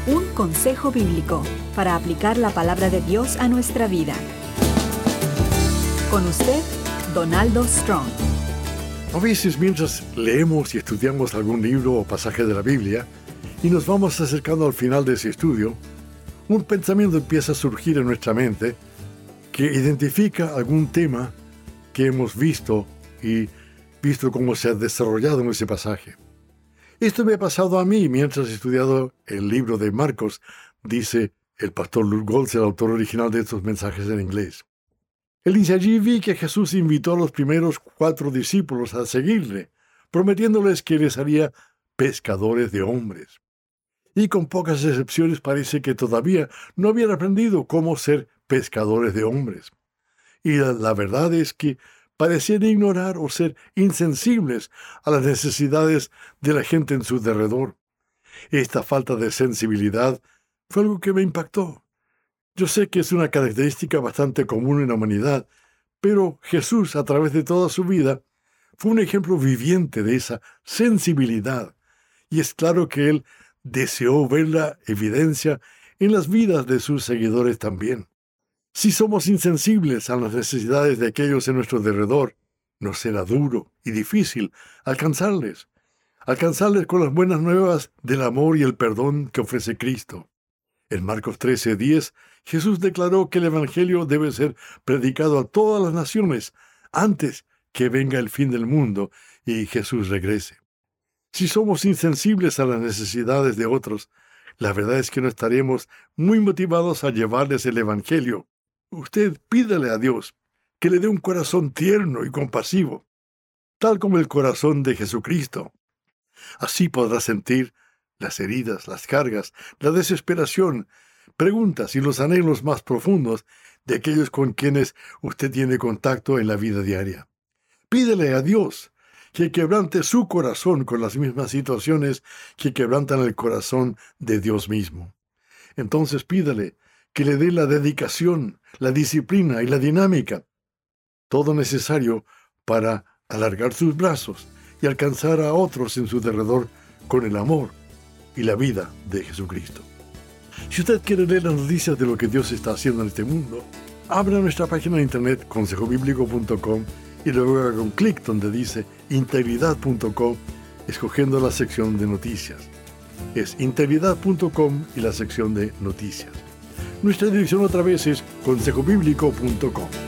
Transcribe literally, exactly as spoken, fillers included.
Un consejo bíblico para aplicar la palabra de Dios a nuestra vida. Con usted, Donaldo Strong. A veces, mientras leemos y estudiamos algún libro o pasaje de la Biblia y nos vamos acercando al final de ese estudio, un pensamiento empieza a surgir en nuestra mente que identifica algún tema que hemos visto y visto cómo se ha desarrollado en ese pasaje. Esto me ha pasado a mí mientras he estudiado el libro de Marcos, dice el pastor Luke Goltz, el autor original de estos mensajes en inglés. Él dice: allí vi que Jesús invitó a los primeros cuatro discípulos a seguirle, prometiéndoles que les haría pescadores de hombres. Y con pocas excepciones parece que todavía no habían aprendido cómo ser pescadores de hombres. Y la, la verdad es que parecían ignorar o ser insensibles a las necesidades de la gente en su derredor. Esta falta de sensibilidad fue algo que me impactó. Yo sé que es una característica bastante común en la humanidad, pero Jesús, a través de toda su vida, fue un ejemplo viviente de esa sensibilidad. Y es claro que Él deseó ver la evidencia en las vidas de sus seguidores también. Si somos insensibles a las necesidades de aquellos en nuestro derredor, nos será duro y difícil alcanzarles, alcanzarles con las buenas nuevas del amor y el perdón que ofrece Cristo. En Marcos trece diez, Jesús declaró que el Evangelio debe ser predicado a todas las naciones antes que venga el fin del mundo y Jesús regrese. Si somos insensibles a las necesidades de otros, la verdad es que no estaremos muy motivados a llevarles el Evangelio. Usted pídale a Dios que le dé un corazón tierno y compasivo, tal como el corazón de Jesucristo. Así podrá sentir las heridas, las cargas, la desesperación, preguntas y los anhelos más profundos de aquellos con quienes usted tiene contacto en la vida diaria. Pídele a Dios que quebrante su corazón con las mismas situaciones que quebrantan el corazón de Dios mismo. Entonces pídale que le dé la dedicación, la disciplina y la dinámica, todo necesario para alargar sus brazos y alcanzar a otros en su derredor con el amor y la vida de Jesucristo. Si usted quiere leer las noticias de lo que Dios está haciendo en este mundo, abra nuestra página de internet consejo bíblico punto com y luego haga un clic donde dice integridad punto com, escogiendo la sección de noticias. Es integridad punto com y la sección de noticias. Nuestra dirección otra vez es consejo bíblico punto com.